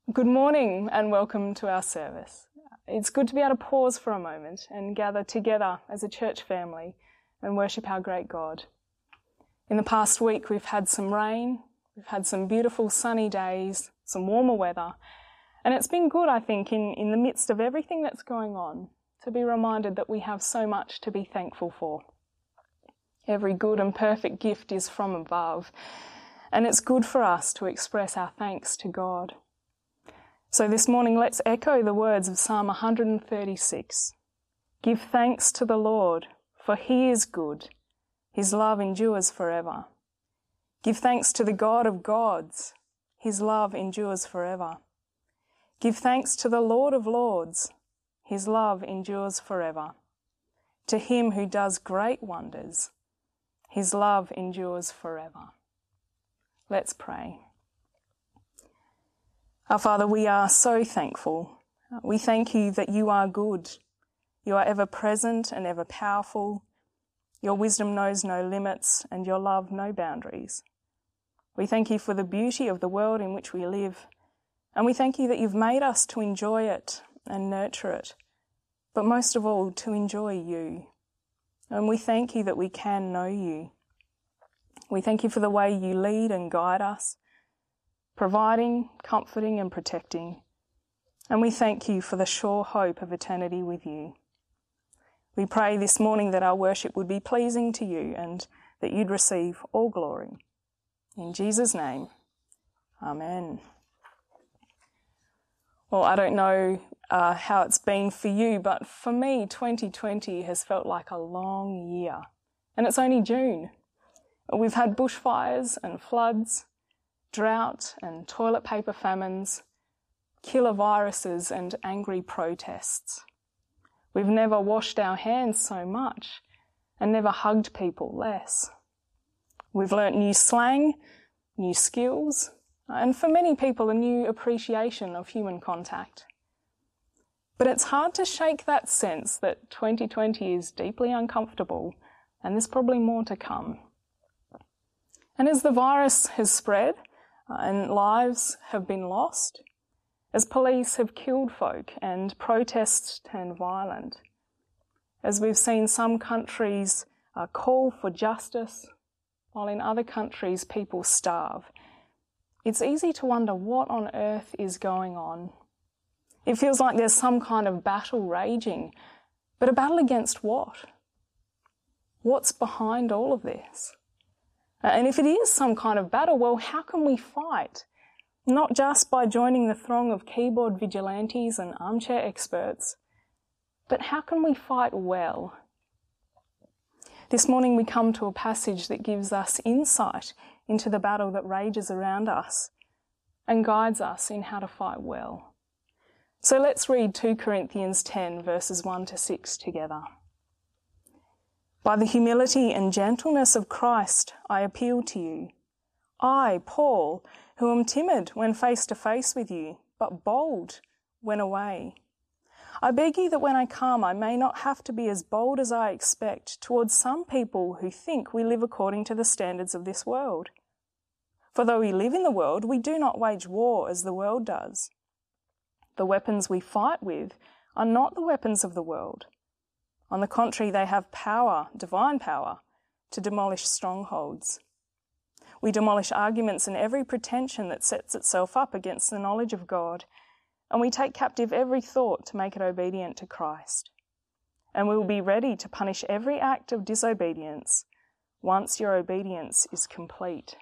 Good morning and welcome to our service. It's good to be able to pause for a moment and gather together as a church family and worship our great God. In the past week we've had some rain, we've had some beautiful sunny days, some warmer weather, and it's been good, I think, in the midst of everything that's going on, to be reminded that we have so much to be thankful for. Every good and perfect gift is from above, and it's good for us to express our thanks to God. So this morning, let's echo the words of Psalm 136. Give thanks to the Lord, for he is good. His love endures forever. Give thanks to the God of gods. His love endures forever. Give thanks to the Lord of lords. His love endures forever. To him who does great wonders, his love endures forever. Let's pray. Our Father, we are so thankful. We thank you that you are good. You are ever present and ever powerful. Your wisdom knows no limits and your love no boundaries. We thank you for the beauty of the world in which we live, and we thank you that you've made us to enjoy it and nurture it, but most of all to enjoy you. And we thank you that we can know you. We thank you for the way you lead and guide us, providing, comforting and protecting. And we thank you for the sure hope of eternity with you. We pray this morning that our worship would be pleasing to you and that you'd receive all glory. In Jesus' name, amen. Well, I don't know how it's been for you, but for me, 2020 has felt like a long year. And it's only June. We've had bushfires and floods, drought and toilet paper famines, killer viruses and angry protests. We've never washed our hands so much and never hugged people less. We've learnt new slang, new skills, and for many people a new appreciation of human contact. But it's hard to shake that sense that 2020 is deeply uncomfortable and there's probably more to come. And as the virus has spread, and lives have been lost, as police have killed folk and protests turned violent, as we've seen some countries call for justice, while in other countries people starve, it's easy to wonder what on earth is going on. It feels like there's some kind of battle raging, but a battle against what? What's behind all of this? And if it is some kind of battle, well, how can we fight? Not just by joining the throng of keyboard vigilantes and armchair experts, but how can we fight well? This morning we come to a passage that gives us insight into the battle that rages around us and guides us in how to fight well. So let's read 2 Corinthians 10 verses 1 to 6 together. By the humility and gentleness of Christ, I appeal to you. I, Paul, who am timid when face to face with you, but bold when away. I beg you that when I come, I may not have to be as bold as I expect towards some people who think we live according to the standards of this world. For though we live in the world, we do not wage war as the world does. The weapons we fight with are not the weapons of the world. On the contrary, they have power, divine power, to demolish strongholds. We demolish arguments and every pretension that sets itself up against the knowledge of God, and we take captive every thought to make it obedient to Christ. And we will be ready to punish every act of disobedience once your obedience is complete.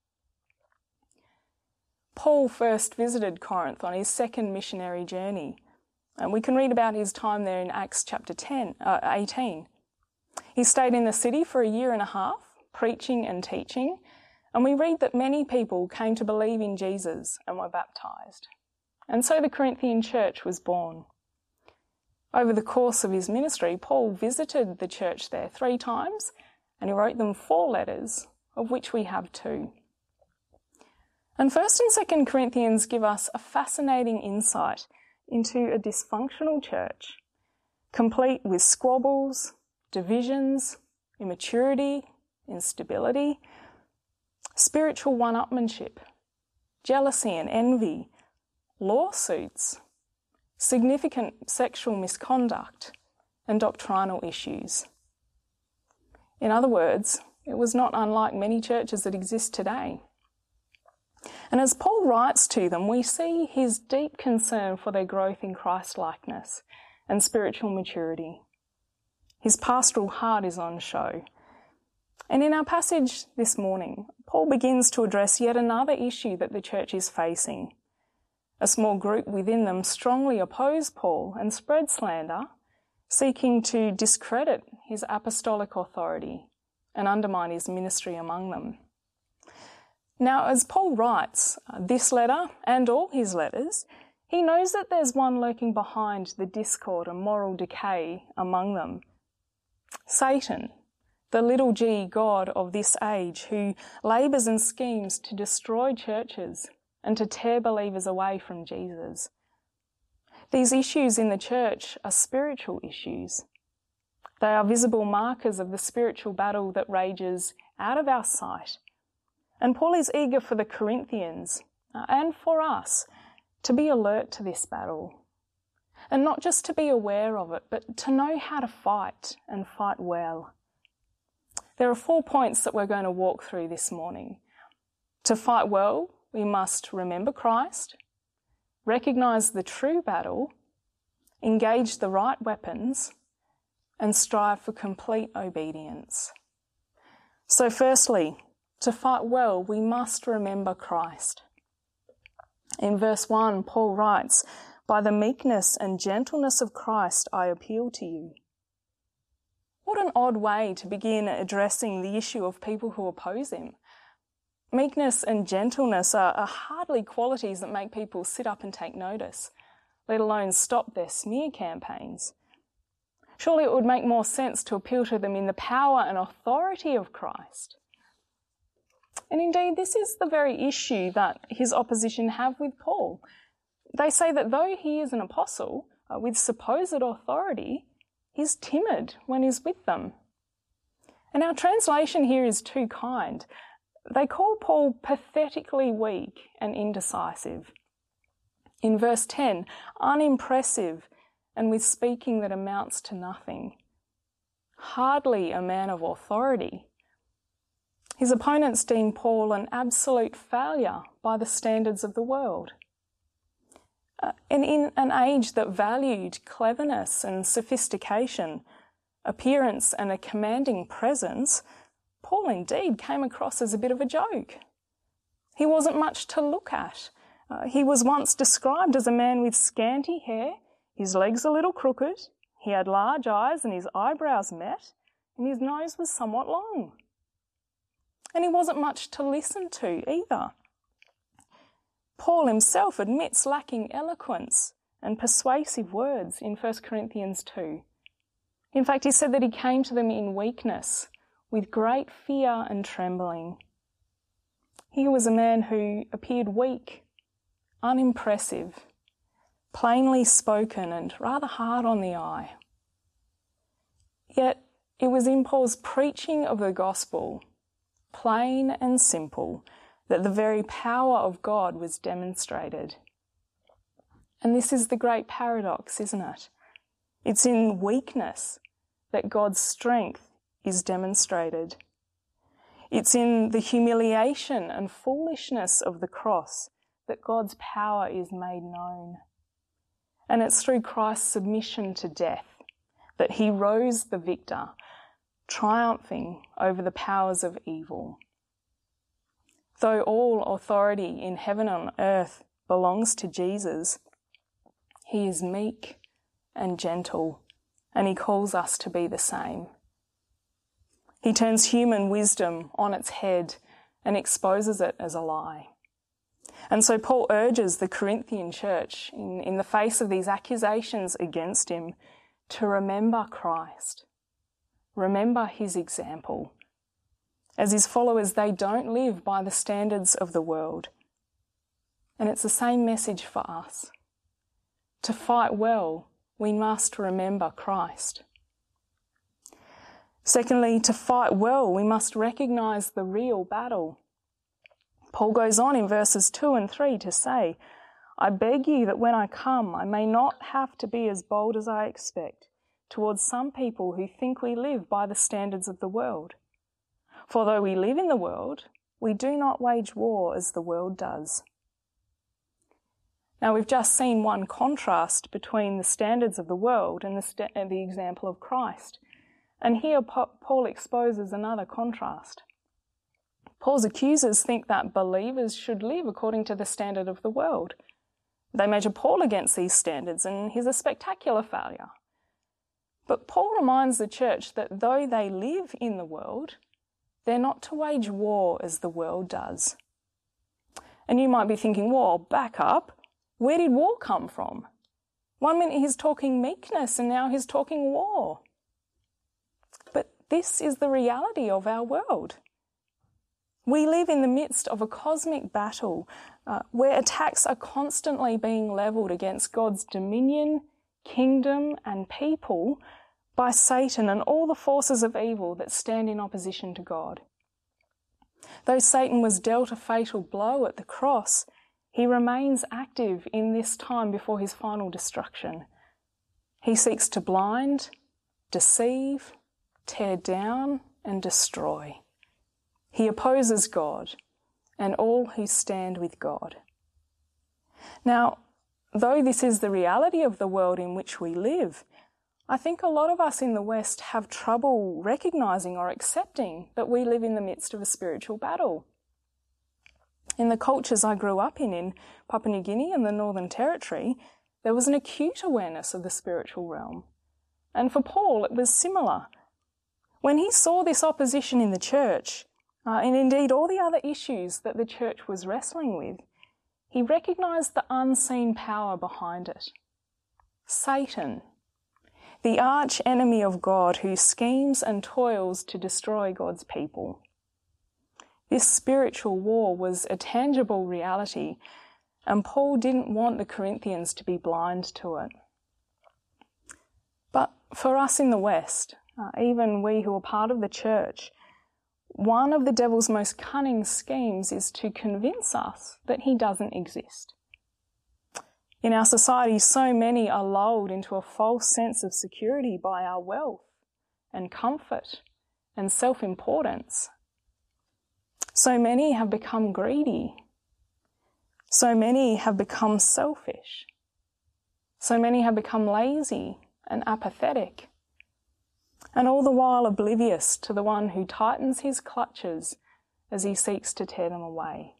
Paul first visited Corinth on his second missionary journey, and we can read about his time there in Acts chapter 18. He stayed in the city for a year and a half, preaching and teaching, and we read that many people came to believe in Jesus and were baptised. And so the Corinthian church was born. Over the course of his ministry, Paul visited the church there 3 times, and he wrote them 4 letters, of which we have 2. And 1st and 2nd Corinthians give us a fascinating insight into a dysfunctional church, complete with squabbles, divisions, immaturity, instability, spiritual one-upmanship, jealousy and envy, lawsuits, significant sexual misconduct, and doctrinal issues. In other words, it was not unlike many churches that exist today. And as Paul writes to them, we see his deep concern for their growth in Christ-likeness and spiritual maturity. His pastoral heart is on show. And in our passage this morning, Paul begins to address yet another issue that the church is facing. A small group within them strongly oppose Paul and spread slander, seeking to discredit his apostolic authority and undermine his ministry among them. Now, as Paul writes this letter and all his letters, he knows that there's one lurking behind the discord and moral decay among them. Satan, the little g god of this age, who labours and schemes to destroy churches and to tear believers away from Jesus. These issues in the church are spiritual issues. They are visible markers of the spiritual battle that rages out of our sight. And Paul is eager for the Corinthians and for us to be alert to this battle. And not just to be aware of it, but to know how to fight and fight well. There are 4 points that we're going to walk through this morning. To fight well, we must remember Christ, recognise the true battle, engage the right weapons, and strive for complete obedience. So firstly, to fight well, we must remember Christ. In verse 1, Paul writes, "By the meekness and gentleness of Christ I appeal to you." What an odd way to begin addressing the issue of people who oppose him. Meekness and gentleness are hardly qualities that make people sit up and take notice, let alone stop their smear campaigns. Surely it would make more sense to appeal to them in the power and authority of Christ. And indeed, this is the very issue that his opposition have with Paul. They say that though he is an apostle with supposed authority, he's timid when he's with them. And our translation here is too kind. They call Paul pathetically weak and indecisive. In verse 10, unimpressive and with speaking that amounts to nothing. Hardly a man of authority. His opponents deem Paul an absolute failure by the standards of the world. And in an age that valued cleverness and sophistication, appearance and a commanding presence, Paul indeed came across as a bit of a joke. He wasn't much to look at. He was once described as a man with scanty hair, his legs a little crooked, he had large eyes and his eyebrows met, and his nose was somewhat long. And he wasn't much to listen to either. Paul himself admits lacking eloquence and persuasive words in 1 Corinthians 2. In fact, he said that he came to them in weakness, with great fear and trembling. He was a man who appeared weak, unimpressive, plainly spoken and rather hard on the eye. Yet it was in Paul's preaching of the gospel, plain and simple, that the very power of God was demonstrated. And this is the great paradox, isn't it? It's in weakness that God's strength is demonstrated. It's in the humiliation and foolishness of the cross that God's power is made known. And it's through Christ's submission to death that he rose the victor, triumphing over the powers of evil. Though all authority in heaven and earth belongs to Jesus, he is meek and gentle, and he calls us to be the same. He turns human wisdom on its head and exposes it as a lie. And so Paul urges the Corinthian church, in the face of these accusations against him, to remember Christ. Remember his example. As his followers, they don't live by the standards of the world. And it's the same message for us. To fight well, we must remember Christ. Secondly, to fight well, we must recognise the real battle. Paul goes on in verses 2 and 3 to say, I beg you that when I come, I may not have to be as bold as I expect towards some people who think we live by the standards of the world. For though we live in the world, we do not wage war as the world does. Now, we've just seen one contrast between the standards of the world and the example of Christ. And here Paul exposes another contrast. Paul's accusers think that believers should live according to the standard of the world. They measure Paul against these standards, and he's a spectacular failure. But Paul reminds the church that though they live in the world, they're not to wage war as the world does. And you might be thinking, well, back up. Where did war come from? 1 minute he's talking meekness and now he's talking war. But this is the reality of our world. We live in the midst of a cosmic battle where attacks are constantly being levelled against God's dominion, kingdom and people by Satan and all the forces of evil that stand in opposition to God. Though Satan was dealt a fatal blow at the cross, he remains active in this time before his final destruction. He seeks to blind, deceive, tear down and destroy. He opposes God and all who stand with God. Now, though this is the reality of the world in which we live, I think a lot of us in the West have trouble recognising or accepting that we live in the midst of a spiritual battle. In the cultures I grew up in Papua New Guinea and the Northern Territory, there was an acute awareness of the spiritual realm. And for Paul, it was similar. When he saw this opposition in the church, and indeed all the other issues that the church was wrestling with, he recognised the unseen power behind it. Satan, the arch enemy of God who schemes and toils to destroy God's people. This spiritual war was a tangible reality, and Paul didn't want the Corinthians to be blind to it. But for us in the West, even we who are part of the church, one of the devil's most cunning schemes is to convince us that he doesn't exist. In our society, so many are lulled into a false sense of security by our wealth and comfort and self-importance. So many have become greedy. So many have become selfish. So many have become lazy and apathetic. And all the while oblivious to the one who tightens his clutches as he seeks to tear them away.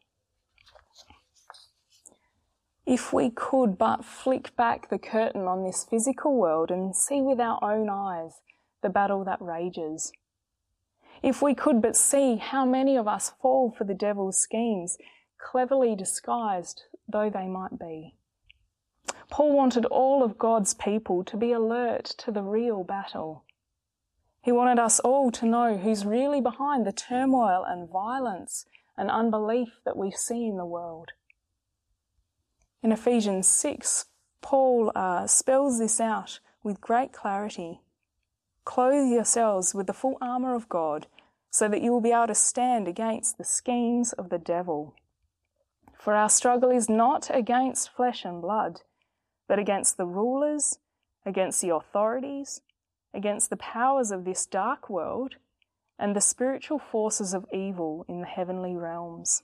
If we could but flick back the curtain on this physical world and see with our own eyes the battle that rages. If we could but see how many of us fall for the devil's schemes, cleverly disguised though they might be. Paul wanted all of God's people to be alert to the real battle. He wanted us all to know who's really behind the turmoil and violence and unbelief that we see in the world. In Ephesians 6, Paul spells this out with great clarity. Clothe yourselves with the full armour of God so that you will be able to stand against the schemes of the devil. For our struggle is not against flesh and blood, but against the rulers, against the authorities, against the powers of this dark world, and the spiritual forces of evil in the heavenly realms.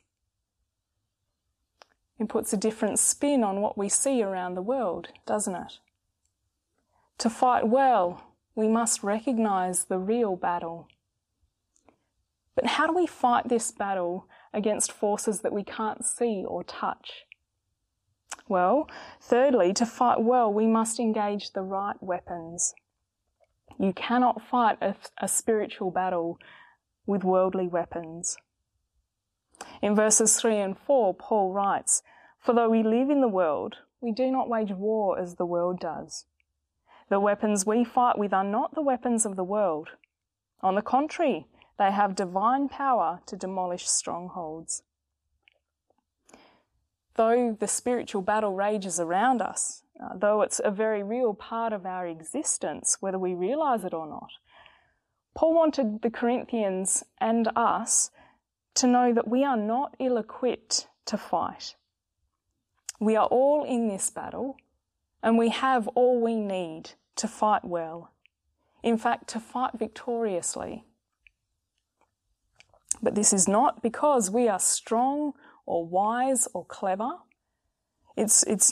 It puts a different spin on what we see around the world, doesn't it? To fight well, we must recognise the real battle. But how do we fight this battle against forces that we can't see or touch? Well, thirdly, to fight well, we must engage the right weapons. You cannot fight a spiritual battle with worldly weapons. In verses 3 and 4, Paul writes, "For though we live in the world, we do not wage war as the world does. The weapons we fight with are not the weapons of the world. On the contrary, they have divine power to demolish strongholds." Though the spiritual battle rages around us, though it's a very real part of our existence, whether we realise it or not, Paul wanted the Corinthians and us to know that we are not ill-equipped to fight. We are all in this battle, and we have all we need to fight well. In fact, to fight victoriously. But this is not because we are strong or wise or clever. It has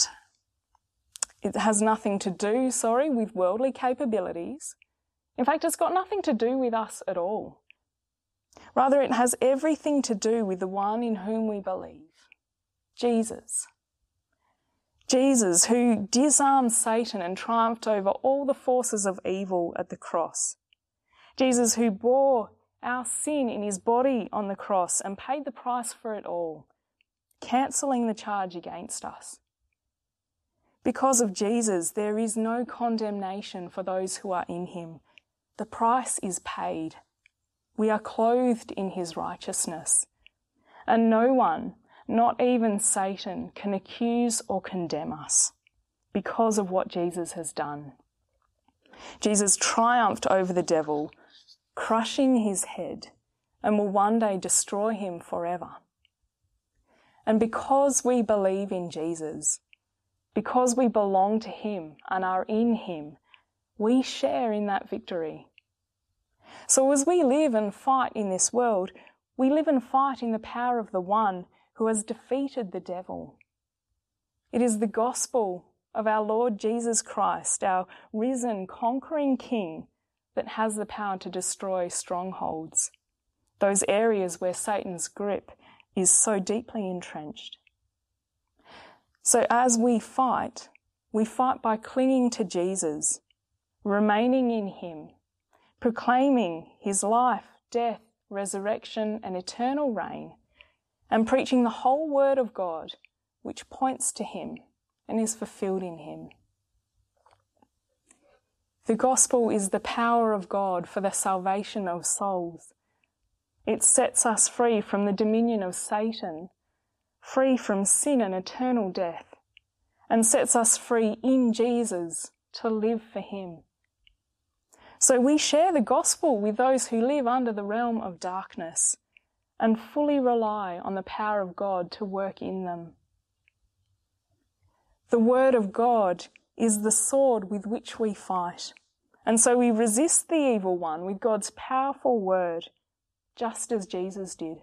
nothing to do, with worldly capabilities. In fact, it's got nothing to do with us at all. Rather, it has everything to do with the one in whom we believe, Jesus. Jesus, who disarmed Satan and triumphed over all the forces of evil at the cross. Jesus, who bore our sin in his body on the cross and paid the price for it all, cancelling the charge against us. Because of Jesus, there is no condemnation for those who are in him. The price is paid. We are clothed in his righteousness. And no one, not even Satan, can accuse or condemn us because of what Jesus has done. Jesus triumphed over the devil, crushing his head, and will one day destroy him forever. And because we believe in Jesus, because we belong to him and are in him, we share in that victory. So as we live and fight in this world, we live and fight in the power of the one who has defeated the devil. It is the gospel of our Lord Jesus Christ, our risen, conquering King, that has the power to destroy strongholds, those areas where Satan's grip is so deeply entrenched. So as we fight by clinging to Jesus, remaining in him, proclaiming his life, death, resurrection, and eternal reign, and preaching the whole word of God, which points to him and is fulfilled in him. The gospel is the power of God for the salvation of souls. It sets us free from the dominion of Satan, free from sin and eternal death, and sets us free in Jesus to live for him. So we share the gospel with those who live under the realm of darkness and fully rely on the power of God to work in them. The word of God is the sword with which we fight, and so we resist the evil one with God's powerful word, just as Jesus did.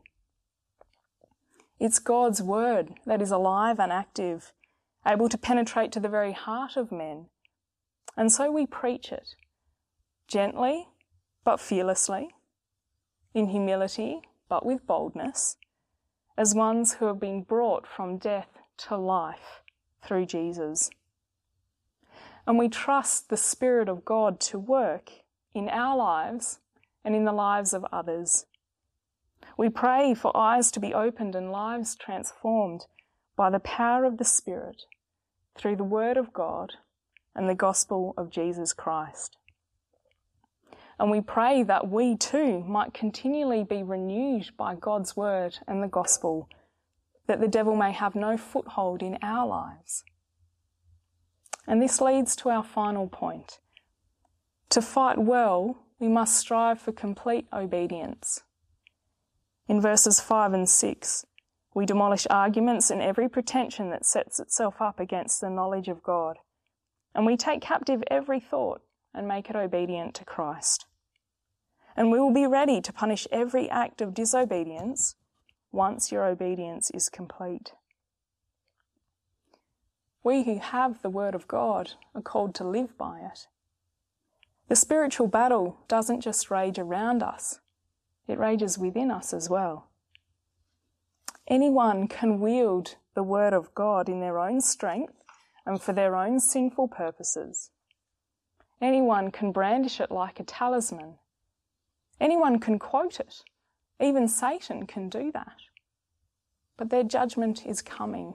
It's God's word that is alive and active, able to penetrate to the very heart of men, and so we preach it, gently but fearlessly, in humility but with boldness, as ones who have been brought from death to life through Jesus. And we trust the Spirit of God to work in our lives and in the lives of others. We pray for eyes to be opened and lives transformed by the power of the Spirit through the Word of God and the gospel of Jesus Christ. And we pray that we too might continually be renewed by God's word and the gospel, that the devil may have no foothold in our lives. And this leads to our final point. To fight well, we must strive for complete obedience. In verses 5 and 6, we demolish arguments and every pretension that sets itself up against the knowledge of God, and we take captive every thought and make it obedient to Christ. And we will be ready to punish every act of disobedience once your obedience is complete. We who have the word of God are called to live by it. The spiritual battle doesn't just rage around us, it rages within us as well. Anyone can wield the word of God in their own strength and for their own sinful purposes. Anyone can brandish it like a talisman. Anyone can quote it. Even Satan can do that. But their judgment is coming.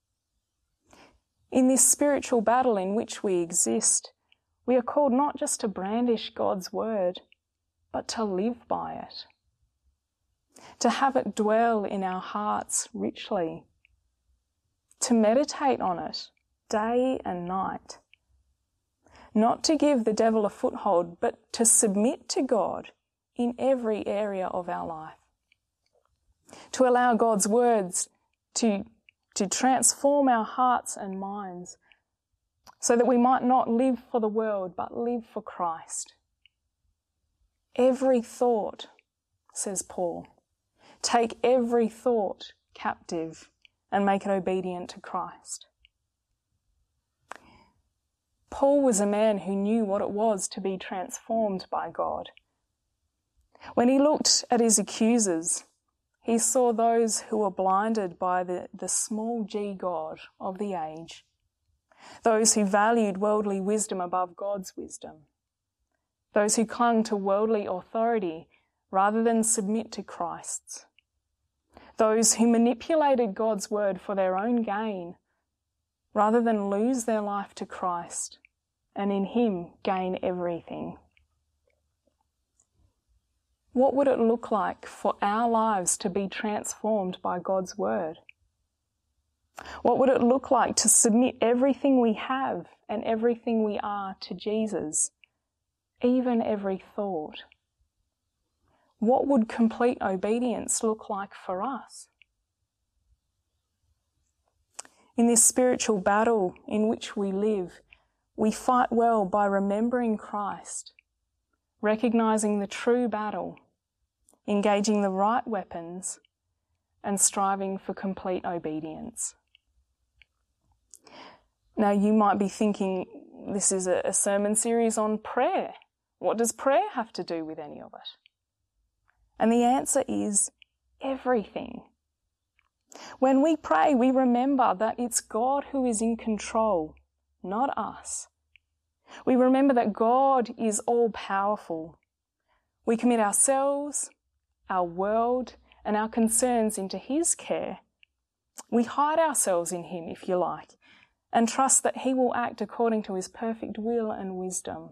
In this spiritual battle in which we exist, we are called not just to brandish God's word, but to live by it. To have it dwell in our hearts richly. To meditate on it day and night. Not to give the devil a foothold, but to submit to God in every area of our life. To allow God's words to to transform our hearts and minds so that we might not live for the world but live for Christ. Every thought, says Paul, take every thought captive and make it obedient to Christ. Paul was a man who knew what it was to be transformed by God. When he looked at his accusers, he saw those who were blinded by the small g God of the age, those who valued worldly wisdom above God's wisdom, those who clung to worldly authority rather than submit to Christ's, those who manipulated God's word for their own gain rather than lose their life to Christ and in him gain everything. What would it look like for our lives to be transformed by God's word? What would it look like to submit everything we have and everything we are to Jesus, even every thought? What would complete obedience look like for us? In this spiritual battle in which we live, we fight well by remembering Christ, recognizing the true battle, engaging the right weapons, and striving for complete obedience. Now you might be thinking, this is a sermon series on prayer. What does prayer have to do with any of it? And the answer is everything. When we pray, we remember that it's God who is in control, not us. We remember that God is all-powerful. We commit ourselves, our world, and our concerns into his care. We hide ourselves in him, if you like, and trust that he will act according to his perfect will and wisdom.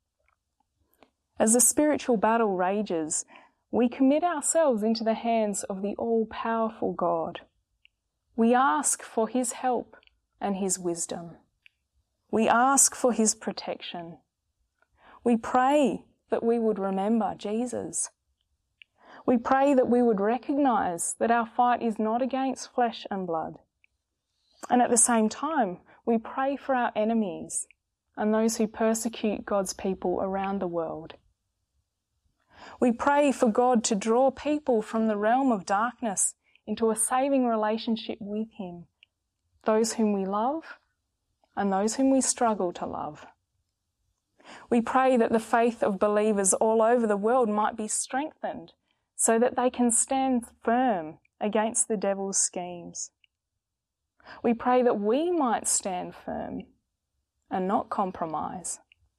As the spiritual battle rages, we commit ourselves into the hands of the all-powerful God. We ask for his help and his wisdom. We ask for his protection. We pray that we would remember Jesus. We pray that we would recognise that our fight is not against flesh and blood. And at the same time, we pray for our enemies and those who persecute God's people around the world. We pray for God to draw people from the realm of darkness into a saving relationship with him, those whom we love and those whom we struggle to love. We pray that the faith of believers all over the world might be strengthened so that they can stand firm against the devil's schemes. We pray that we might stand firm and not compromise.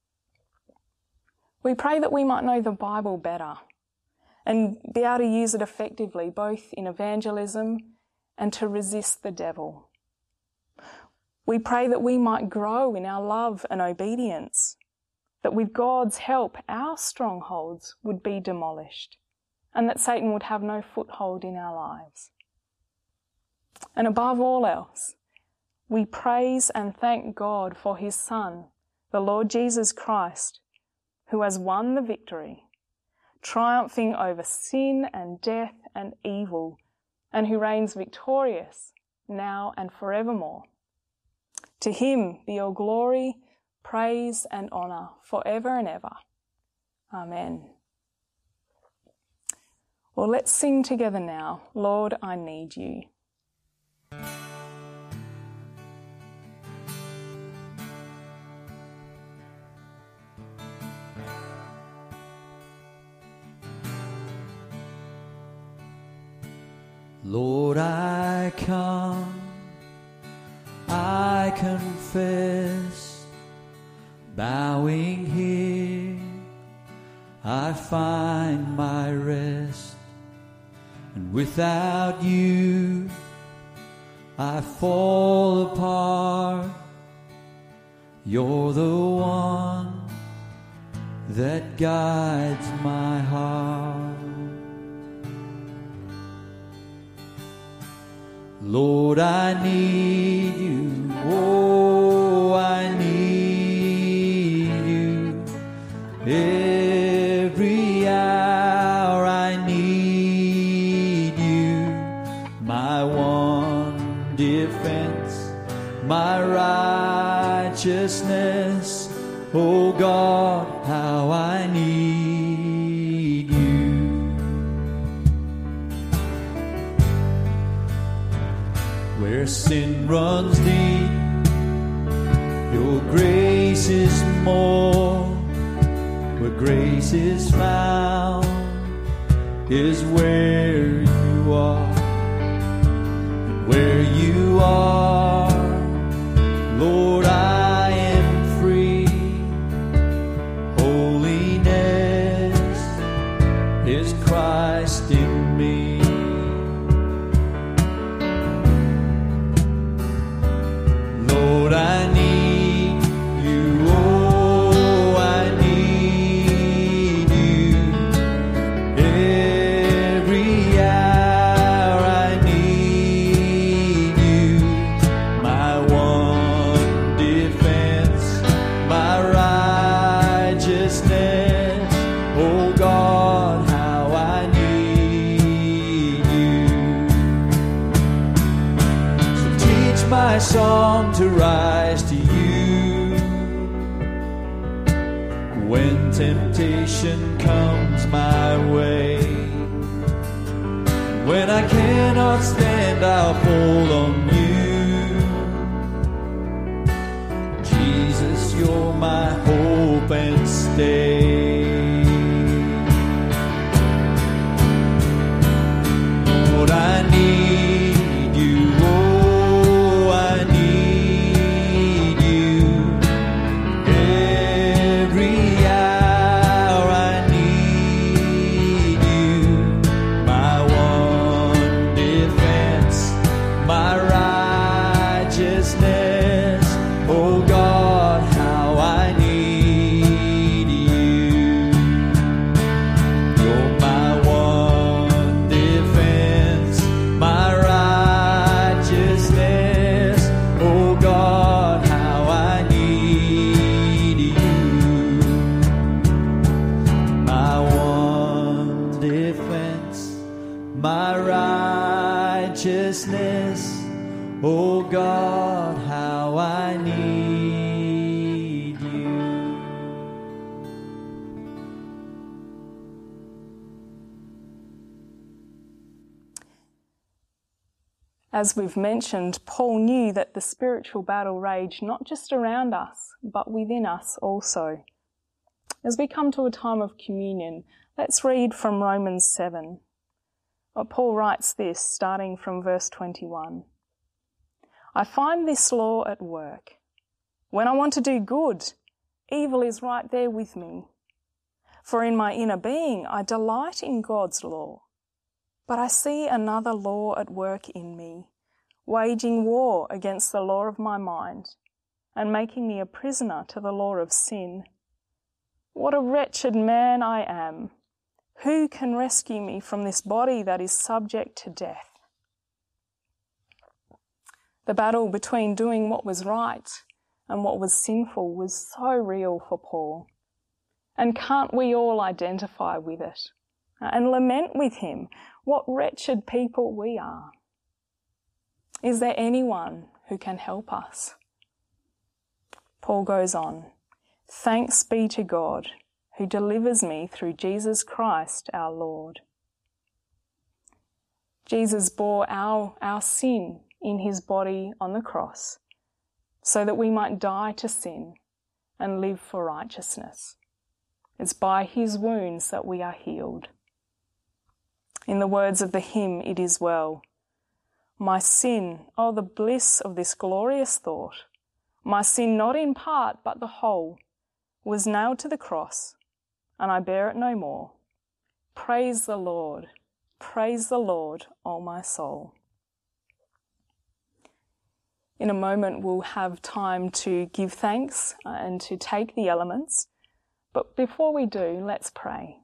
We pray that we might know the Bible better and be able to use it effectively, both in evangelism and to resist the devil. We pray that we might grow in our love and obedience, that with God's help our strongholds would be demolished and that Satan would have no foothold in our lives. And above all else, we praise and thank God for his Son, the Lord Jesus Christ, who has won the victory, triumphing over sin and death and evil, and who reigns victorious now and forevermore. To him be all glory, praise and honour forever and ever. Amen. Well, let's sing together now, Lord, I Need You. Lord, I come, I confess, bowing here, I find my rest, and without you, I fall apart. You're the one that guides my heart. Lord, I need you, oh, I need you. Every hour I need you, my one defense. God, how I need you. Where sin runs deep, your grace is more. Where grace is found is where you are. And where you are, Lord, I am free. Holiness is Christ in me. Lord, I need you. Oh, I need you. Every hour I need you. My one defense, my righteousness. Oh God, how I need you. So teach my song to rise to you. When temptation comes my way, when I cannot stand, I'll fall on you. Jesus, you're my hope and stay. Lord, I need you. Oh, I need you. Every hour I need you. My one defense, my righteousness. Oh God, how I need you. You're my one defense, my righteousness. Oh God, how I need you. My one defense, my righteousness. Oh God, how I need you. As we've mentioned, Paul knew that the spiritual battle raged not just around us, but within us also. As we come to a time of communion, let's read from Romans 7. Paul writes this, starting from verse 21. I find this law at work. When I want to do good, evil is right there with me. For in my inner being I delight in God's law. But I see another law at work in me, waging war against the law of my mind, and making me a prisoner to the law of sin. What a wretched man I am! Who can rescue me from this body that is subject to death? The battle between doing what was right and what was sinful was so real for Paul. And can't we all identify with it and lament with him what wretched people we are? Is there anyone who can help us? Paul goes on, thanks be to God who delivers me through Jesus Christ our Lord. Jesus bore our sin in his body on the cross so that we might die to sin and live for righteousness. It's by his wounds that we are healed. In the words of the hymn, It Is Well, my sin, oh the bliss of this glorious thought, my sin not in part but the whole, was nailed to the cross, and I bear it no more. Praise the Lord, O my soul. In a moment we'll have time to give thanks and to take the elements, but before we do, let's pray.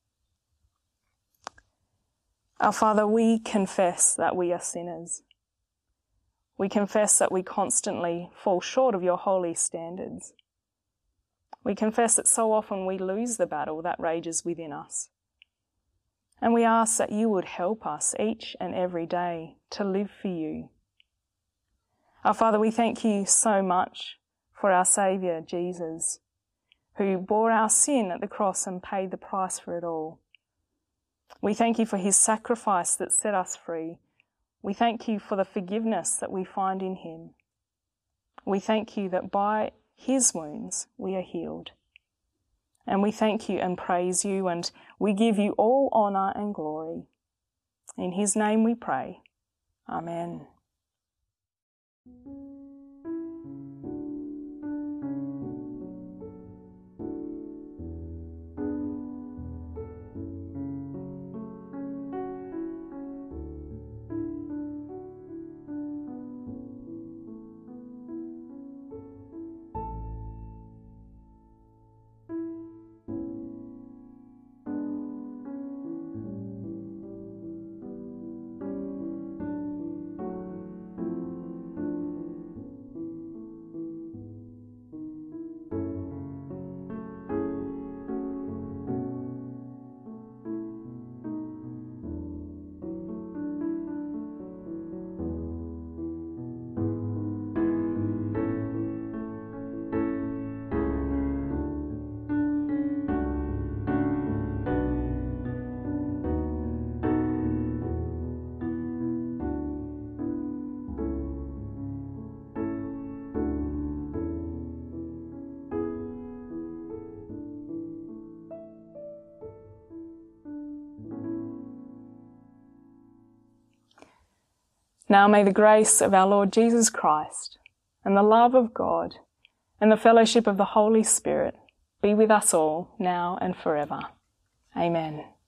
Our Father, we confess that we are sinners. We confess that we constantly fall short of your holy standards. We confess that so often we lose the battle that rages within us. And we ask that you would help us each and every day to live for you. Our Father, we thank you so much for our Saviour, Jesus, who bore our sin at the cross and paid the price for it all. We thank you for his sacrifice that set us free. We thank you for the forgiveness that we find in him. We thank you that by his wounds we are healed. And we thank you and praise you, and we give you all honour and glory. In his name we pray. Amen. Now may the grace of our Lord Jesus Christ and the love of God and the fellowship of the Holy Spirit be with us all now and forever. Amen.